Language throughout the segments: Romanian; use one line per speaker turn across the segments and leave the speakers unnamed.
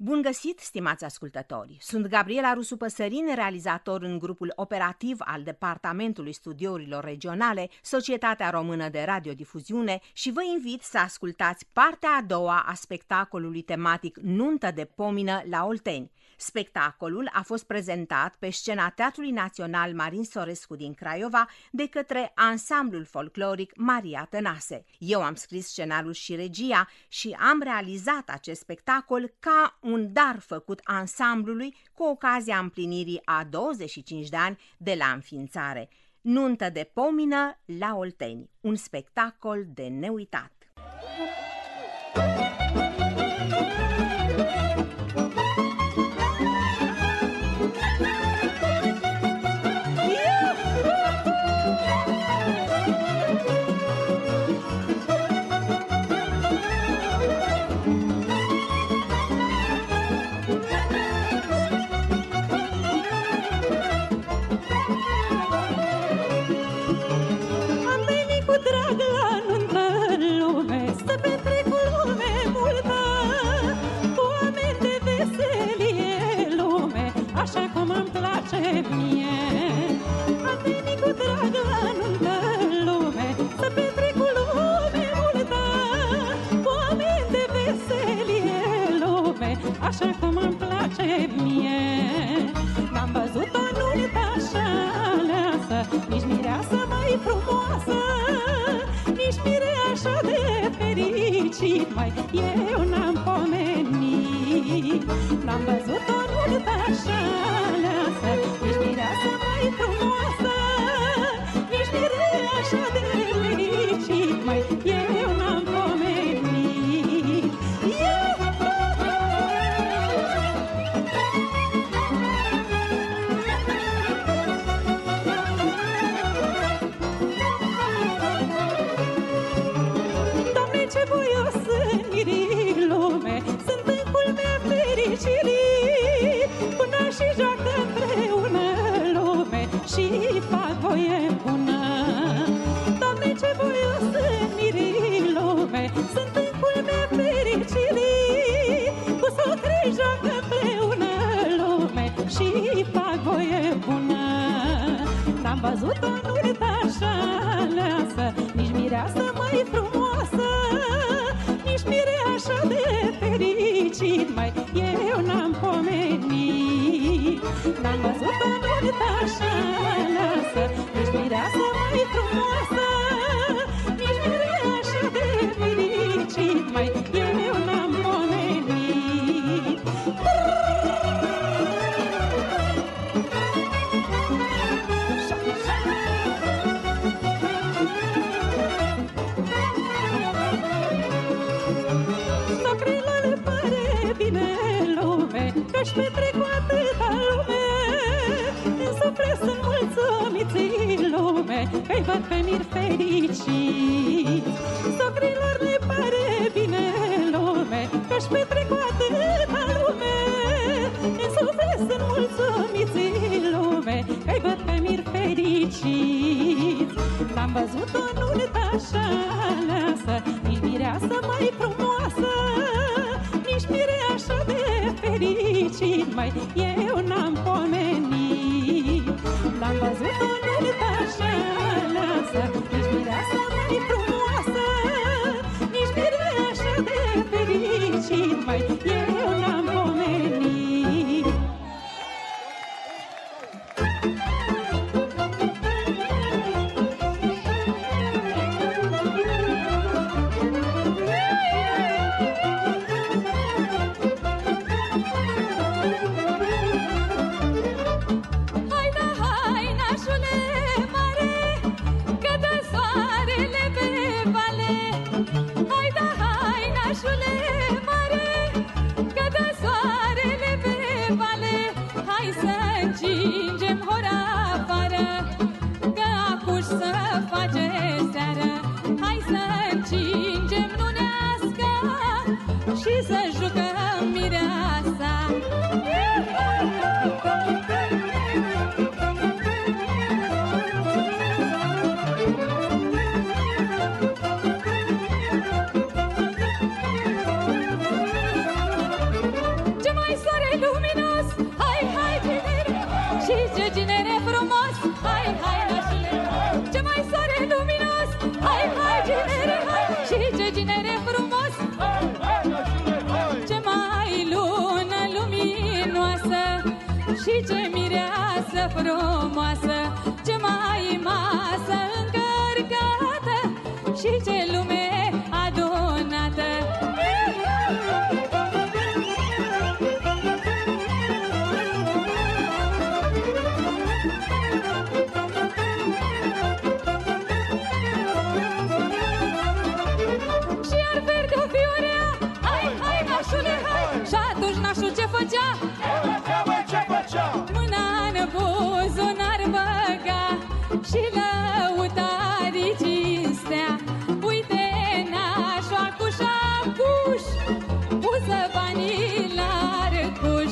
Bun găsit, stimați ascultători! Sunt Gabriela Rusu Păsărin, realizator în grupul operativ al Departamentului Studiourilor Regionale, Societatea Română de Radiodifuziune, și vă invit să ascultați partea a doua a spectacolului tematic Nuntă de pomină la Olteni. Spectacolul a fost prezentat pe scena Teatrului Național Marin Sorescu din Craiova de către ansamblul folcloric Maria Tănase. Eu am scris scenariul și regia și am realizat acest spectacol ca un dar făcut ansamblului cu ocazia împlinirii a 25 de ani de la înființare. Nuntă de pomină la Olteni, un spectacol de neuitat.
Așa cum îmi place mie. N-am văzut o nuntă așa aleasă, nici mireasă mai frumoasă, nici mire așa de fericit, mai eu n-am pomenit. N-am văzut o nuntă așa aleasă, nici mireasă mai frumoasă, nici mire așa de fericit, mai eu n-am pomenit. Și fac voie bună. Doamne, ce voios sunt mirii lume, sunt în culmea fericirii, cu socrii joacă împreună lume și fac voie bună. N-am văzut o nuntă așa aleasă, nici mireasă mai frumoasă, nici mire așa de fericit, mai eu n-am pomenit. N-am văzut o nuntă așa aleasă, nici mireasă mai frumoasă, nici mire așa de fericit, mai eu n-am pomenit. Socrilor le pare bine lume, că-și petrec cu atâta lume. În suflet sunt mulțumiți lume, că-i văd pe mir fericit. Socrilor le pare bine lume, că-și petrec cu atâta lume. În suflet sunt mulțumiți lume, că-i văd pe mir fericit. N-am văzut o nuntă așa aleasă, nici mireasă mai frumoasă, nici mire așa de fericit, mai eu n-am pomenit. N-am văzut o nuntă așa aleasă, nici mireasă mai frumoasă, nici mire așa de fericit, mai eu n-am pomenit.
Hai, nașule mare, că dă soarele pe
Și ce mireasă frumoasă, ce mai masă încărcată, și ce lume adunată. Și ar verde o fiorea, hai, nașule, hai! Și atunci nașul ce făcea? Mâna în buzunar băga și lăutarii cinstea. Uite nașul acuș, puză banii la răcuș.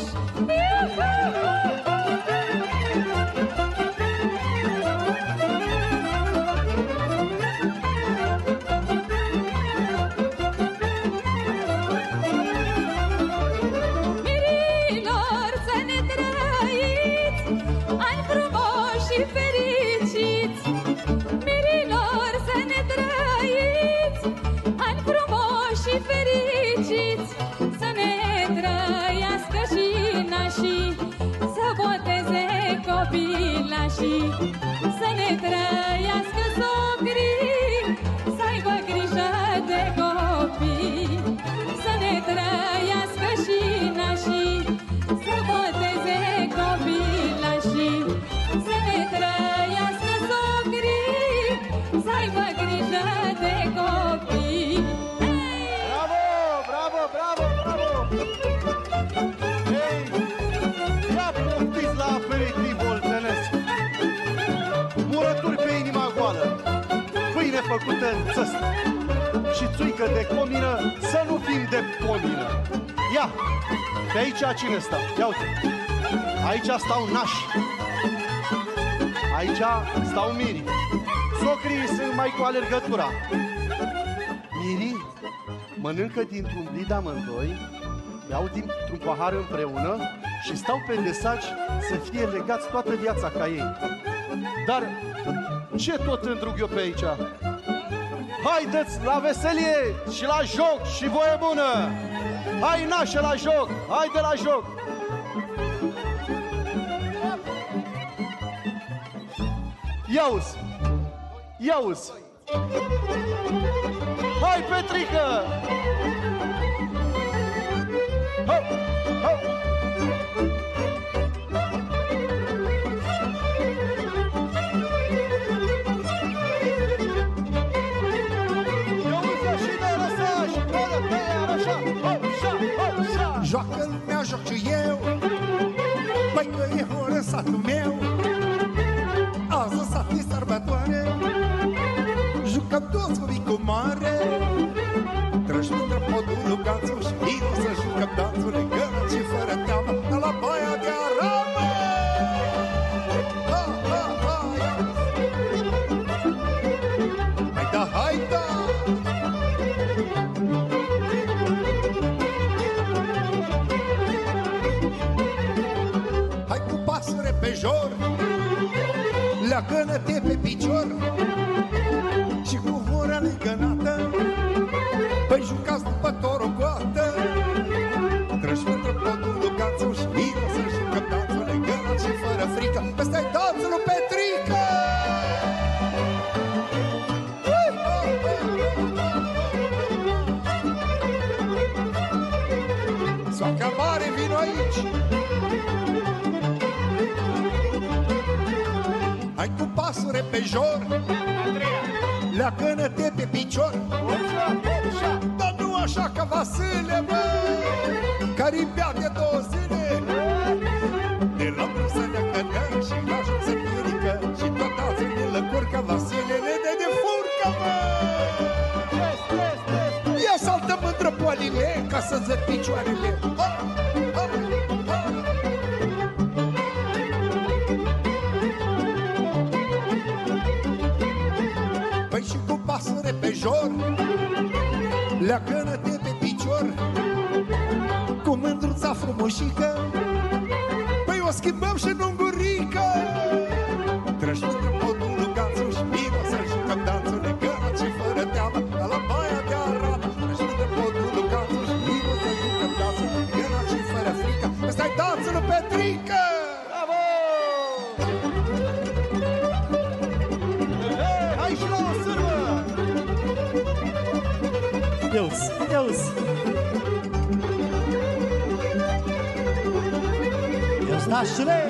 Mirilor, să ne trăiți ani frumoși și fericiți. Mirilor, să ne trăiți ani frumoși și fericiți. Să ne trăiască și nașii, să boteze copilașii. Să ne trăiască socrii, să aibă grijă de copii. Să ne trăiască și nașii, să boteze copilașii. Să ne trăiască socrii, să aibă grijă de copii.
Bravo, bravo, bravo, bravo! Ei, ia poftiți la aperitiv oltenesc. Murături pe inima goală, pâine făcută în țăst și țuică de comină, să nu fim de pomină. Ia, pe aici cine stă? Ia uite, aici stau nași, aici stau mirii. Socrii sunt mai cu alergătura. Mirii mănâncă dintr-un blid amândoi, beau dintr-un pahar împreună și stau pe desaci să fie legați toată viața ca ei. Dar ce tot îndrug eu pe aici? Haideți la veselie și la joc și voie bună! Hai nașe la joc, haide la joc! Ia-uzi! Ia-uzi! Hai, Petrică! Hop, hop!
Joacă lumea, joc și eu, băi că e horă în satul meu. Azi o să fie sărbătoare, jucăm toți cu mare. Trăși mândră podul Luganțul și vino să jucăm danțul legănă și fără teamă la baia de aramă. Ha, ha, ha, ia! Hai da, hai da! Pe jor, leagănă-te pe picior și cu hora legănată, păi jucați după torogoată. Trăși mândră podul Luganțul și vino să jucăm danțul legănă și fără frică. Ăsta-i danțul lui Petrică! Soaca mare, vino aici! Hai cu pasure pe jor, leagănă-te pe picior. Dar nu așa ca Vasile, bă, care-i bea de 2 zile. De la brâu să leagănăm și la joc să pierică și tot alții de lăcuri ca Vasile le dă de furcă, bă. Ia saltă mândră poalile ca să zăd picioarele. Păi și cu pasăre pe jor, leagănă-te pe picior, cu mândruța frumușică, păi o schimbăm și în ungurică. Trăși mândră podul Luganțul și vino să jucăm danțul legănă și fără teamă la baia de aramă. Trăși mândră podul Luganțul și vino să jucăm danțul legănă și fără frică. Ăsta-i danțul lui Petrică! frumos. Ia-ți nașule!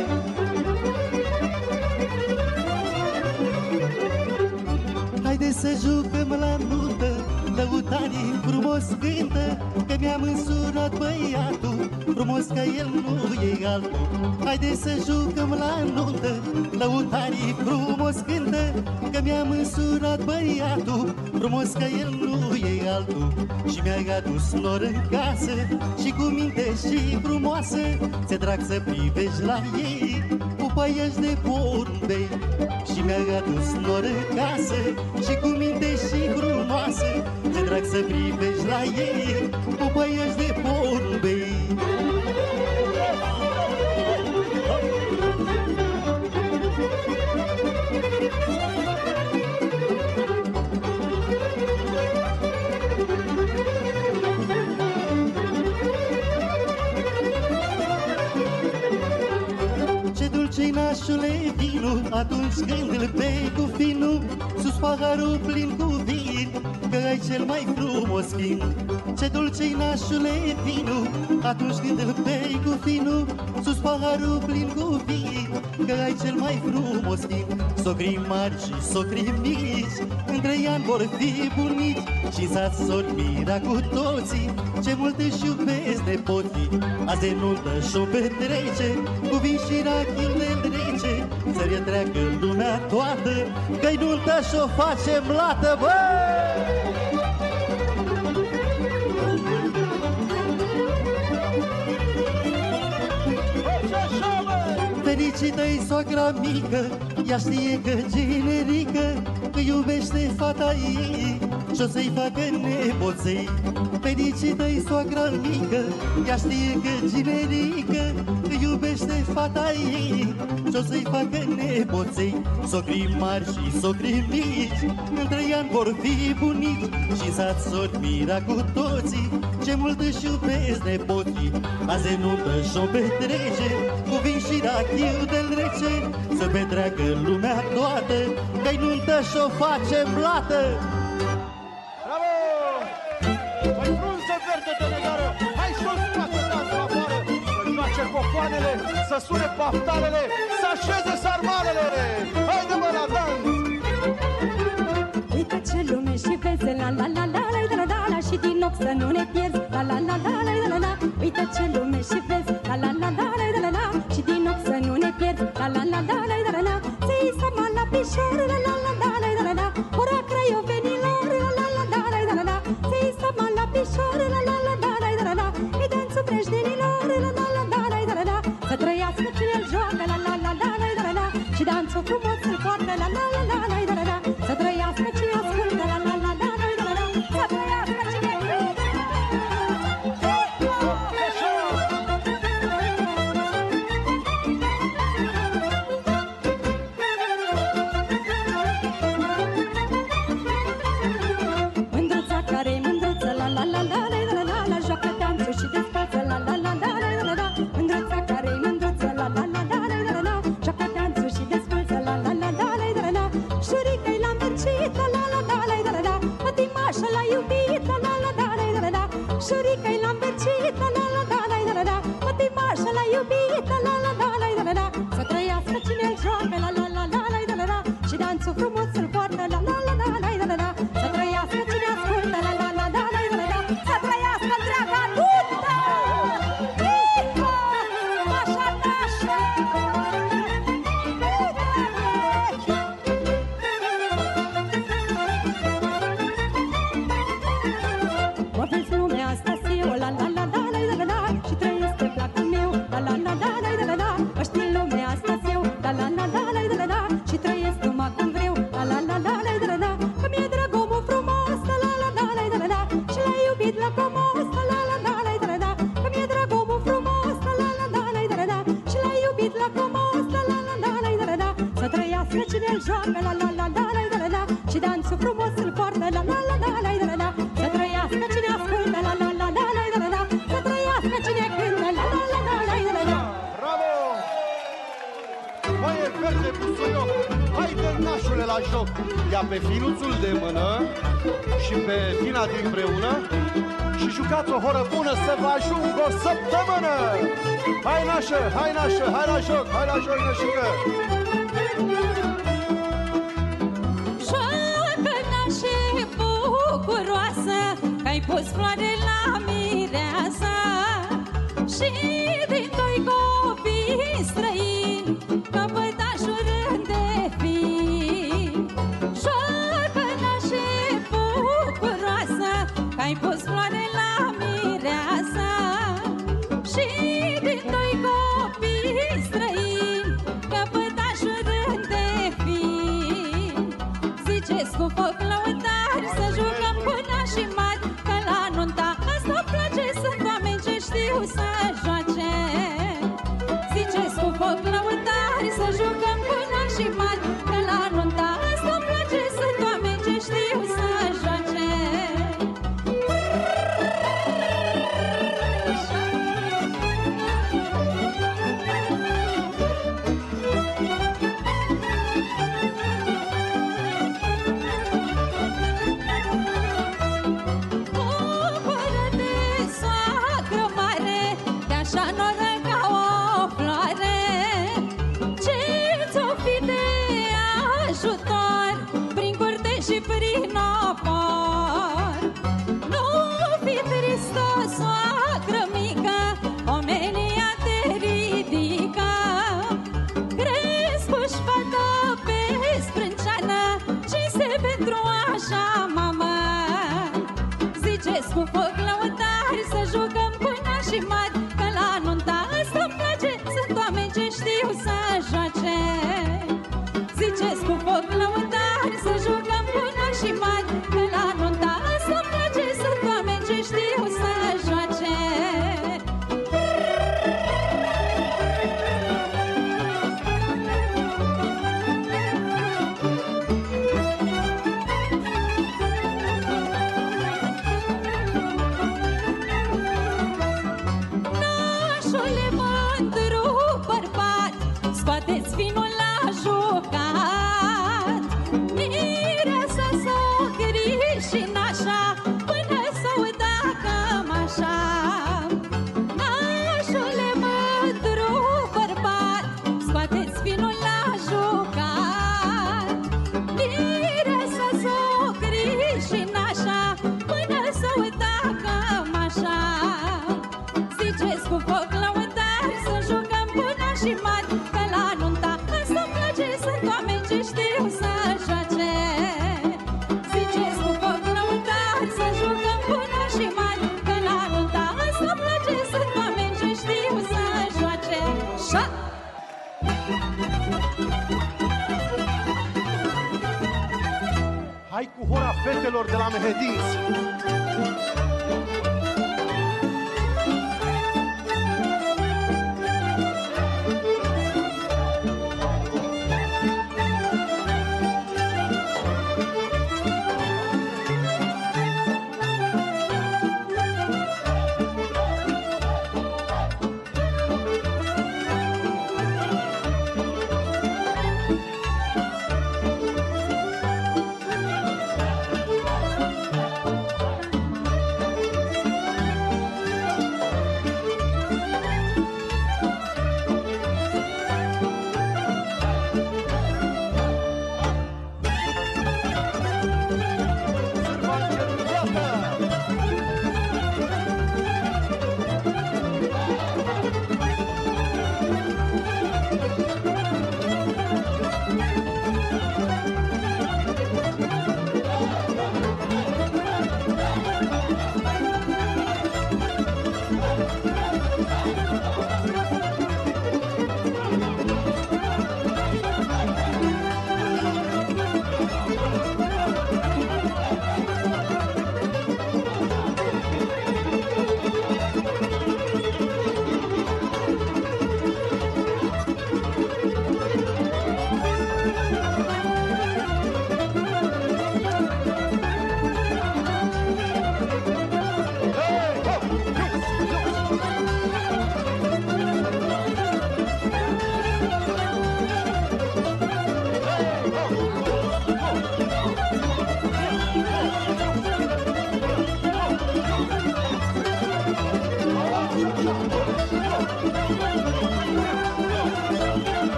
Haide să jucăm la nuntă, lăutarii frumos cântă, că mi-am însurat băiatul, frumos ca el nu e altul. Haide să jucăm la nuntă, lăutarii frumos cântă, că mi-am însurat băiatul, frumos ca el nu e altul. Și mi-a adus nor în casă, și cu minte și frumoasă, ți-e drag să privești la ei, pupăiești de porumbei. Și mi-a adus nor în casă, și cu minte și frumoasă, ți-e drag să privești la ei, pupăiești de porumbei. Ce-i nașule vinul, atunci când îl bei cu finul, sus paharul plin cu vin, că ai cel mai frumos chin. Ce dulce-i nașule vinul, atunci când îl bei cu finul, sus paharul plin cu vin, că ai cel mai frumos chin. Socrii mari și socrii mici, între ani vor fi bunici, și sat s-or mira cu toții, ce mult își iubesc nepoții. Azi e nuntă și-o petrece, cu vin și rachil de rece, să-i treacă lumea toată, că-i nuntă și-o facem lată, bă! Fericită-i soacra mică, ea știe că generică, că iubește fata ei, și-o să-i facă nepoței. Fericită-i soacra mică, ea știe că generică, că iubește fata ei, și-o să-i facă nepoței. Socrii mari și socrii mici, între ani vor fi bunici, și sat s-or mira cu toții, ce mult își iubesc nepoții. Azi e nuntă și-o petrece, cu vin și rachiu de-l rece, să petreacă lumea toată, că-i nuntă și-o facem plată.
Bravo! Mai frunză verde de negară, hai să-l scoată dansul afară, să joace cocoanele, să sune paftarele, să așeze sarmalele. Haide mă la dans!
Uite ce lume și vezi, la la la la la la la la, și din ochi să nu ne pierzi, la la la la la la la. Uite ce lume și vezi, la la la la la la la, și din ochi să nu ne pierzi, la la la la la la la. Ți-i sama la pișor, la la la la la la la, ora craiovenilor, la la la la la la la. Ți-i sama la pișor, la la la la la la, e dansul breștenilor, la la la la la la. Să trăiască cine îl joacă, la la la la la la, și dansul frumos îl poartă, la la la la la la. Să trăiască cine ascultă, la la la la la la, să trăiască cine mândruța care-i mândruță, la la la la la la la, joacă dansul și despăță, la la la la la la. Mândruța care-i mândruță, la la la la la la, joacă dansul și despăță, la la la la la la. Șurică-i l-am băcit, la la la la la la, pătimașa l-a iubit, la la la la la la. Șurică-i l-am băcit, la la la la la, pătimașa l-a iubit, la la la la la. Să trăiască cine-l joacă, la la la la la, și dansul frumos îl poartă, la la la la la. Să trăiască cine ascultă, la la la la la, să trăiască întreaga nuntă! Ico! Așa nașă! Mă vezi lumea asta eu, la la la la la, și trăiesc pe placul meu, la la la la la. Mă știi lumea asta eu, la la la la la, și trăiesc numai cum vreau, la la la la. Că mi-e drag omul frumos, la la la la, și l-ai iubit la comos, la la la la. Că mi-e drag omul frumos, la la la la, și l-ai iubit la comos, la la la la. Să trăiască cine-l joacă, la la la la, și dansul frumos îl poartă, la la la la. Să trăiască cine ascultă, la la la la, să trăiască cine cântă, la la la la.
Bravo! Băie verde busuioc, haide nașule la joc! Ia pe finuțul de mână și pe fina din preună și jucați o horă bună să vă ajungă o săptămână! Hai nașă, hai nașă, hai la joc, nășică!
Joacă nașe bucuroasă, că-ai pus floare la mireasa. Și din doi copii străini, căpătașul de fi. Joacă nașe bucuroasă, că-ai pus floare la mireasa. Și din doi copii străini, căpătașul de fi. Ziceți cu foc lăutari să jucăm cu nașii mari, că la nunta asta place, sunt oameni ce știu să joace. Ziceți cu foc lăutari să jucăm cu nașii mari, că la nunta asta place, sunt oameni ce știu să joace. Bucură-te, soacră mare, de așa noră ca o floare. Ce-ți-o fi de ajutor, prin curte și prin opor. Nu fi tristă, soacră mică, omenia te ridică. Crezi-și fată pe sprânceană, cinste pentru așa mamă. Ziceți cu foc lăutari să jucăm cu nașii mari, că la nunta asta-mi place, sunt oameni ce știu să joace. Ziceți cu foc lăutari să jucăm cu nașii mari, că la nunta asta-mi place, sunt oameni ce știu să joace. Nașule mândru bărbat, scoateți vinul la jucat. Mireasa socrii și nașa, până să uita cămașa. Nașule mândru bărbat, scoateți vinul la jucat. Mireasa socrii și nașa, până să uita cămașa. Ziceți cu foc lăutari să jucăm cu nașii mari, că la nunta asta-mi place, sunt oameni ce știu să joace. Ziceți cu foc lăutari să jucăm cu nașii mari, că la nunta asta-mi place, sunt oameni ce știu să joace. Șa!
Hai cu hora fetelor de la Mehedinți!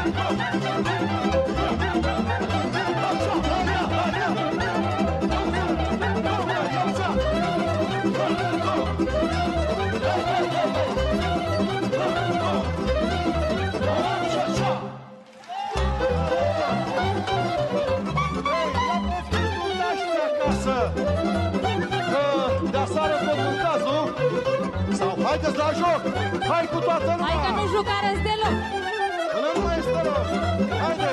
Haideți la joc! Hai cu toată lumea!
Hai că nu jucarăți deloc!
Până nu mai este rău! Haide!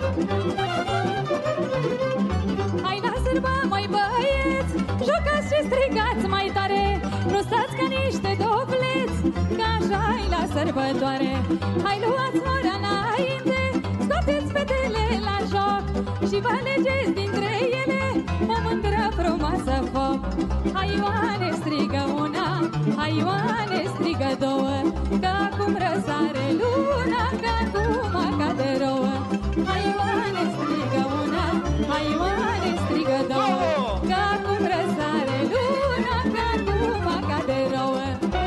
Hai la sârba, mai băieți, jucați și strigați mai tare, nu stați ca niște dobleți, că așa-i la sărbătoare. Hai luați ora înainte, scoateți fetele la joc și vă alegeți dintre ele o mândră frumoasă foc. Hai Ioane, strigă una, hai Ioane, strigă două, că acum răsare luna, că acum cade rouă. Hai Ioane, strigă una, hai Ioane, strigă două, că acum răsare luna, că acum cade rouă.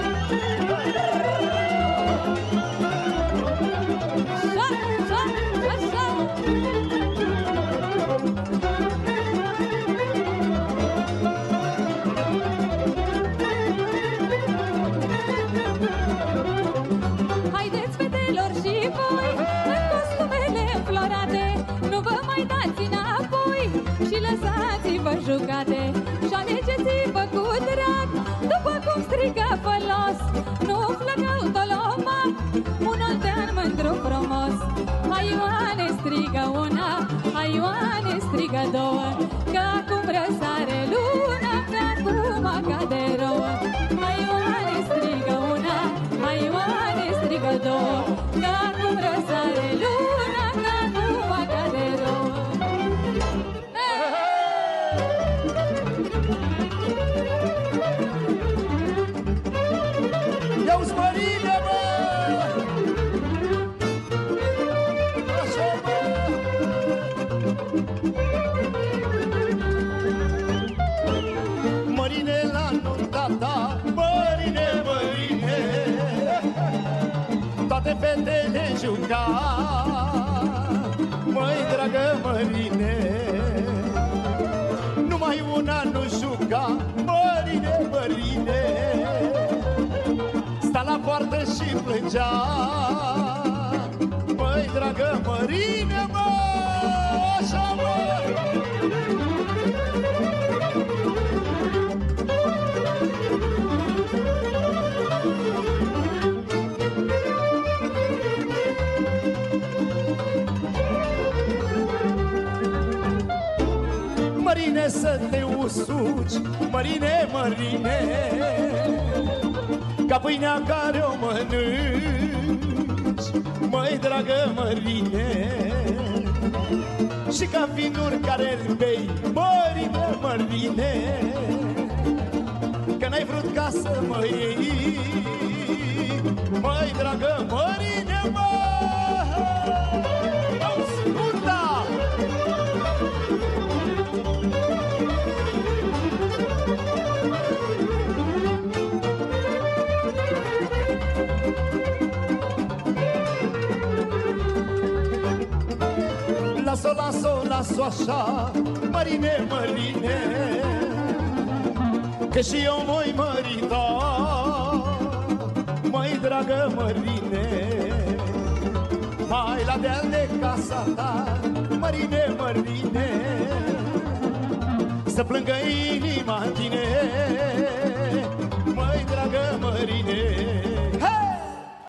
Haideți, fetelor, și voi, în costumele înflorate, nu vă mai dați înapoi și lăsați-vă jucate. Și alegeți-vă cu drag, după cum striga folos, nu umflă ca un dolomac, un oltean mândru frumos. Hai Ioane, strigă una, hai Ioane, strigă două, că acum răsare luna, că acum cade rouă. Hai Ioane, strigă una, hai Ioane, strigă două, că acum răsare luna, că acum cade rouă.
Eu-s mărine, bă! Așa, bă! Mărine la nunta ta, mărine, mărine, toate fetele juca, măi, dragă mărine, numai una nu juca, mărine, mărine, sta la poartă și plângea, măi, dragă mărine, mă, așa, mă. Mărine, să te usuci, mărine, mărine, ca pâinea care o mănânci, măi, dragă mărine, și ca vinuri care îl bei, mărine, mărine, că n-ai vrut ca să mă iei, măi, dragă mărine, mă. Asculta! Las-o, las-o, las-o așa, mărine, mărine, că și eu mă-i mărita, măi, dragă mărine. Hai la deal de casa ta, mărine, mărine, să plângă inima în tine,